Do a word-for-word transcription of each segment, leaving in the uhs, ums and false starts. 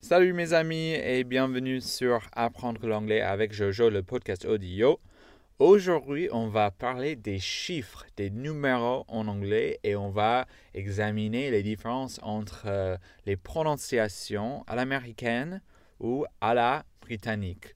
Salut mes amis et bienvenue sur Apprendre l'anglais avec Jojo, le podcast audio. Aujourd'hui, on va parler des chiffres, des numéros en anglais et on va examiner les différences entre euh, les prononciations à l'américaine ou à la britannique.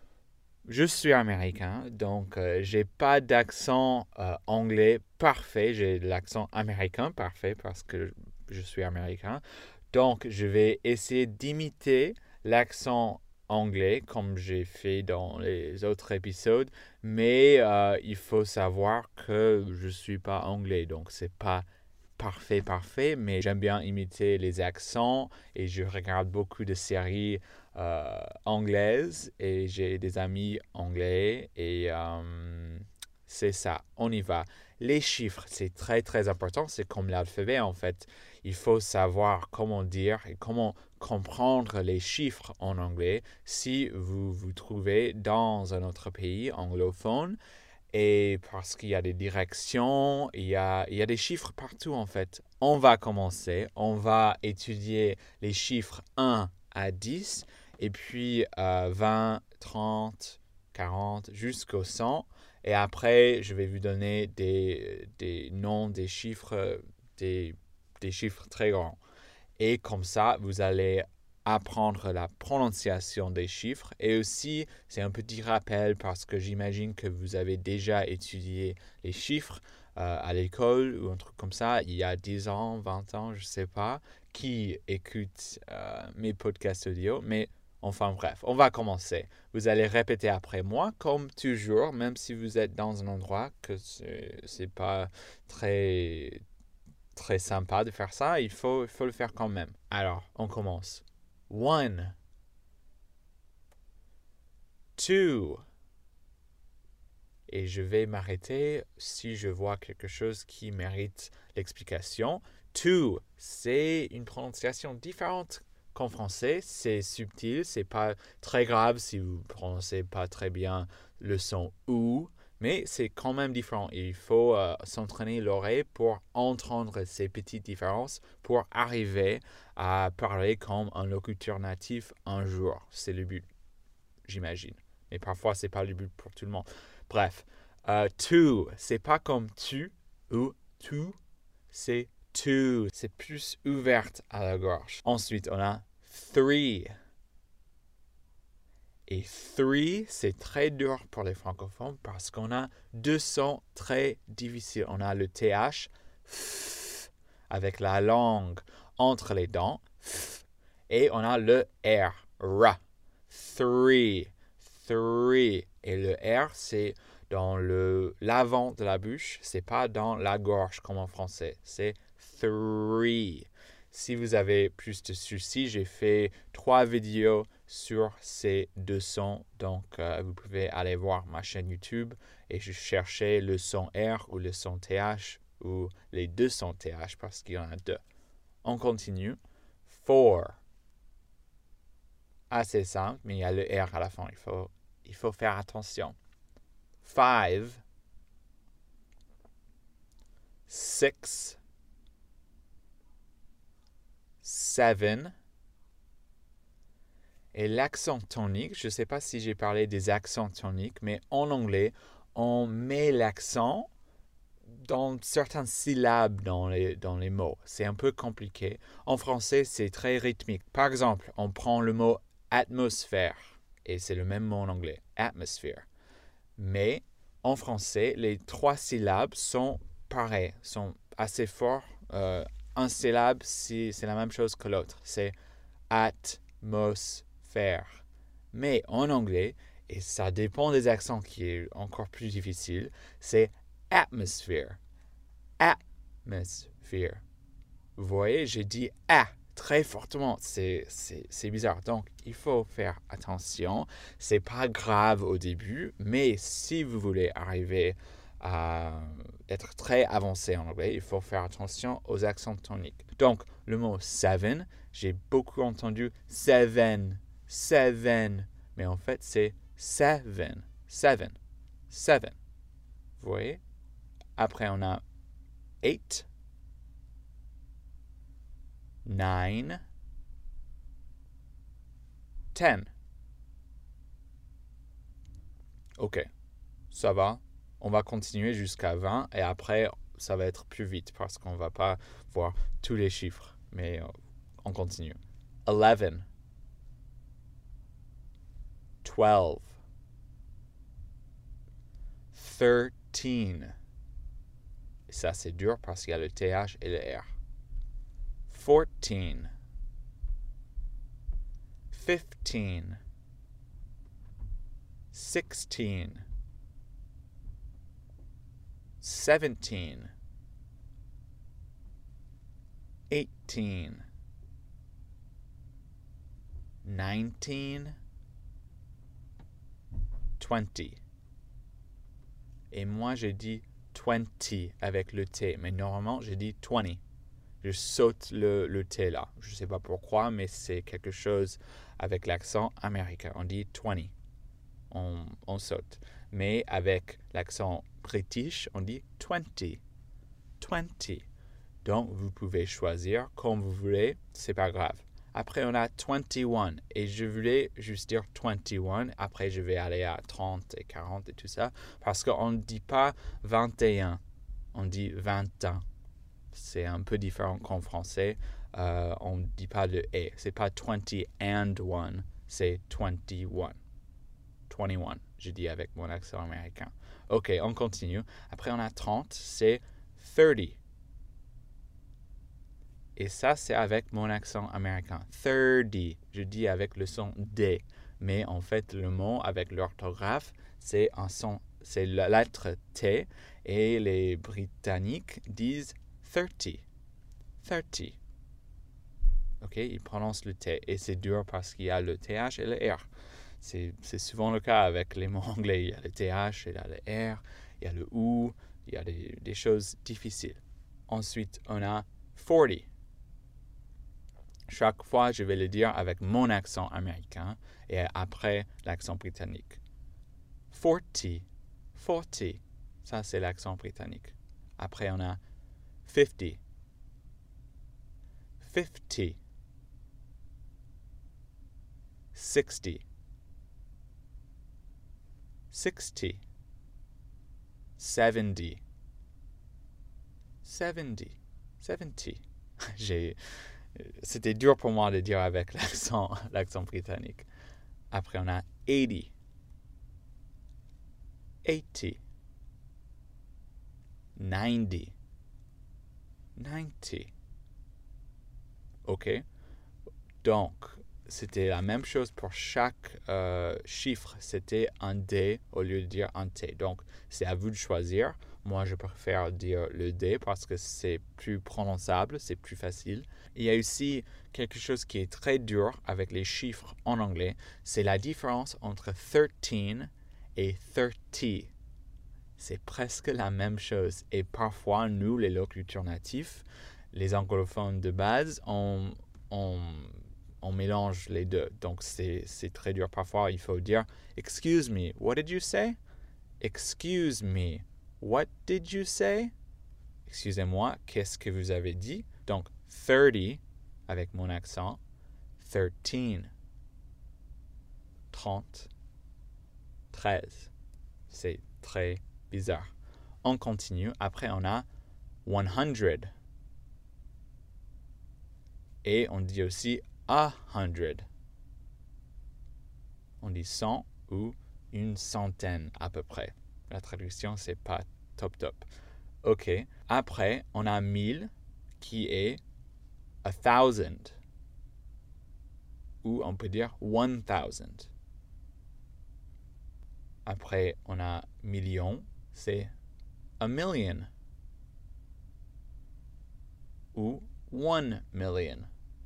Je suis américain, donc euh, j'ai pas d'accent euh, anglais parfait, j'ai l'accent américain parfait parce que je suis américain. Donc, je vais essayer d'imiter l'accent anglais comme j'ai fait dans les autres épisodes, mais euh, il faut savoir que je ne suis pas anglais, donc c'est pas parfait, parfait, mais j'aime bien imiter les accents et je regarde beaucoup de séries euh, anglaises et j'ai des amis anglais et euh, c'est ça, on y va. Les chiffres, c'est très très important, c'est comme l'alphabet en fait. Il faut savoir comment dire et comment comprendre les chiffres en anglais si vous vous trouvez dans un autre pays anglophone. Et parce qu'il y a des directions, il y a, il y a des chiffres partout en fait. On va commencer, on va étudier les chiffres un à dix, et puis euh, vingt, trente, quarante, jusqu'au cent. Et après, je vais vous donner des, des noms des chiffres, des, des chiffres très grands. Et comme ça, vous allez apprendre la prononciation des chiffres. Et aussi, c'est un petit rappel parce que j'imagine que vous avez déjà étudié les chiffres euh, à l'école ou un truc comme ça, il y a dix ans, vingt ans, je ne sais pas, qui écoute euh, mes podcasts audio. Mais enfin bref, on va commencer. Vous allez répéter après moi, comme toujours, même si vous êtes dans un endroit que c'est, c'est pas très très sympa de faire ça, il faut, il faut le faire quand même. Alors, on commence. One, two. Et je vais m'arrêter si je vois quelque chose qui mérite l'explication. Two, c'est une prononciation différente qu'en français. C'est subtil, c'est pas très grave si vous prononcez pas très bien le son ou. Mais c'est quand même différent. Il faut euh, s'entraîner l'oreille pour entendre ces petites différences pour arriver à parler comme un locuteur natif un jour. C'est le but, j'imagine. Mais parfois, c'est pas le but pour tout le monde. Bref, euh, to, c'est pas comme tu ou tu, c'est to. C'est plus ouverte à la gorge. Ensuite, on a three. Et three, c'est très dur pour les francophones parce qu'on a deux sons très difficiles. On a le T H, f, avec la langue entre les dents, f, et on a le R, R. Three, three. Et le R, c'est dans le l'avant de la bouche, c'est pas dans la gorge comme en français. C'est three. Si vous avez plus de soucis, j'ai fait trois vidéos sur ces deux sons. Donc, euh, vous pouvez aller voir ma chaîne YouTube et je cherchais le son R ou le son T H ou les deux sons T H parce qu'il y en a deux. On continue. Four. Assez simple, mais il y a le R à la fin. Il faut, il faut faire attention. Five. Six. Seven. Et l'accent tonique, je ne sais pas si j'ai parlé des accents toniques, mais en anglais, on met l'accent dans certaines syllabes dans les, dans les mots. C'est un peu compliqué. En français, c'est très rythmique. Par exemple, on prend le mot atmosphère, et c'est le même mot en anglais, atmosphere. Mais en français, les trois syllabes sont pareilles, sont assez forts. Euh, un syllabe, c'est, c'est la même chose que l'autre. C'est atmosphère. Faire. Mais en anglais, et ça dépend des accents qui est encore plus difficile, c'est atmosphere. Atmosphere. Vous voyez, j'ai dit A très fortement. C'est, c'est, c'est bizarre. Donc, il faut faire attention. C'est pas grave au début, mais si vous voulez arriver à être très avancé en anglais, il faut faire attention aux accents toniques. Donc, le mot seven, j'ai beaucoup entendu seven. Seven. Mais en fait, c'est seven. Seven. Seven. Vous voyez? Après, on a eight. Nine. ten. Ok, ça va. On va continuer jusqu'à vingt et après, ça va être plus vite parce qu'on ne va pas voir tous les chiffres. Mais euh, on continue. eleven. twelve. thirteen. Et ça, c'est dur parce qu'il y a le T H et le R. fourteen. fifteen. sixteen. seventeen. eighteen. nineteen. twenty. Et moi, j'ai dit twenty avec le T, mais normalement, j'ai dit twenty. Je saute le, le T là. Je ne sais pas pourquoi, mais c'est quelque chose avec l'accent américain. On dit twenty. On, on saute. Mais avec l'accent british, on dit twenty. twenty. Donc, vous pouvez choisir comme vous voulez, c'est pas grave. Après, on a twenty-one. Et je voulais juste dire twenty-one. Après, je vais aller à trente et quarante et tout ça. Parce qu'on ne dit pas vingt et un. On dit vingt et un. C'est un peu différent qu'en français. Euh, on ne dit pas le « et ». C'est pas twenty and one. C'est twenty-one. twenty-one. Je dis avec mon accent américain. OK, on continue. Après, on a trente. C'est thirty. Et ça, c'est avec mon accent américain. thirty. Je dis avec le son D. Mais en fait, le mot avec l'orthographe, c'est un son, c'est la lettre T. Et les Britanniques disent thirty. thirty. OK, ils prononcent le T. Et c'est dur parce qu'il y a le T H et le R. C'est, c'est souvent le cas avec les mots anglais. Il y a le T H, il y a le R, il y a le OU, il y a des, des choses difficiles. Ensuite, on a forty. Chaque fois, je vais le dire avec mon accent américain et après l'accent britannique. forty. forty. Ça, c'est l'accent britannique. Après, on a fifty. fifty. sixty. sixty. seventy. seventy. seventy. J'ai... C'était dur pour moi de dire avec l'accent, l'accent britannique. Après, on a eighty. eighty. ninety. ninety. OK? Donc, c'était la même chose pour chaque euh, chiffre. C'était un D au lieu de dire un T. Donc, c'est à vous de choisir. Moi, je préfère dire le D parce que c'est plus prononçable, c'est plus facile. Il y a aussi quelque chose qui est très dur avec les chiffres en anglais. C'est la différence entre thirteen et thirty. C'est presque la même chose. Et parfois, nous, les locuteurs natifs, les anglophones de base, on, on, on mélange les deux. Donc, c'est, c'est très dur. Parfois, il faut dire « Excuse me, what did you say? » « Excuse me, what did you say? » Excusez-moi, qu'est-ce que vous avez dit? Donc, thirty, avec mon accent. thirteen. trente. treize. C'est très bizarre. On continue. Après, on a one hundred. Et on dit aussi a hundred. On dit cent ou une centaine à peu près. La traduction, c'est pas top top. OK. Après, on a mille qui est a thousand. Ou on peut dire one thousand. Après, on a million, c'est a million. Ou one million.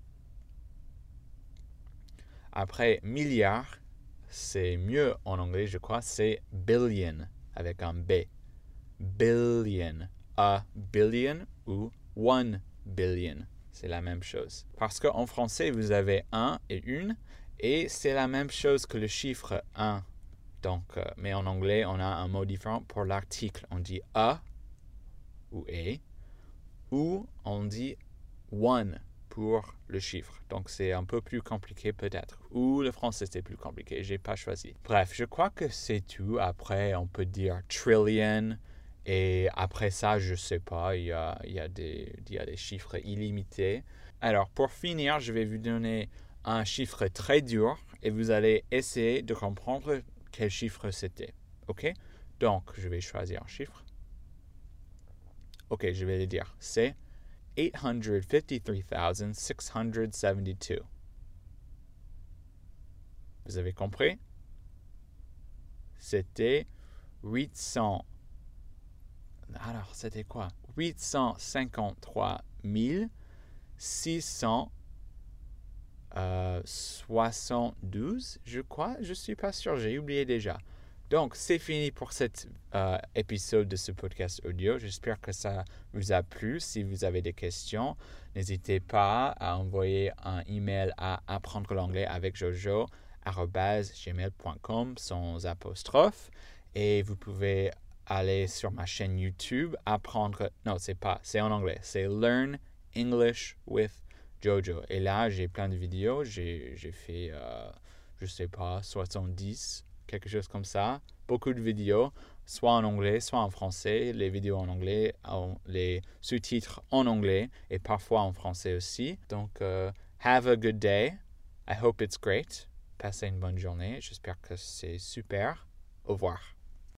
Après, milliard, c'est mieux en anglais, je crois, c'est billion, avec un B. Billion. A billion ou one billion. C'est la même chose. Parce qu'en français, vous avez un et une, et c'est la même chose que le chiffre un. Donc, euh, mais en anglais, on a un mot différent pour l'article. On dit a ou a, ou on dit one. pour le chiffre. Donc, c'est un peu plus compliqué peut-être. Ou le français, c'est plus compliqué. Je n'ai pas choisi. Bref, je crois que c'est tout. Après, on peut dire trillion. Et après ça, je ne sais pas. Il y a, il y a des, il y a des chiffres illimités. Alors, pour finir, je vais vous donner un chiffre très dur. Et vous allez essayer de comprendre quel chiffre c'était. OK? Donc, je vais choisir un chiffre. OK, je vais le dire. C'est eight hundred fifty-three thousand six hundred seventy-two. Vous avez compris? C'était huit cents. Alors, c'était quoi? huit cent cinquante-trois mille six cent soixante-douze, je crois. Je ne suis pas sûr, j'ai oublié déjà. Donc, c'est fini pour cet euh, épisode de ce podcast audio. J'espère que ça vous a plu. Si vous avez des questions, n'hésitez pas à envoyer un email à apprendre l'anglais avec jojo arobase gmail point com sans apostrophe. Et vous pouvez aller sur ma chaîne YouTube, apprendre... Non, c'est pas, c'est en anglais. C'est Learn English with Jojo. Et là, j'ai plein de vidéos. J'ai, j'ai fait, euh, je sais pas, soixante-dix quelque chose comme ça. Beaucoup de vidéos, soit en anglais, soit en français. Les vidéos en anglais, les sous-titres en anglais et parfois en français aussi. Donc, uh, have a good day. I hope it's great. Passez une bonne journée. J'espère que c'est super. Au revoir.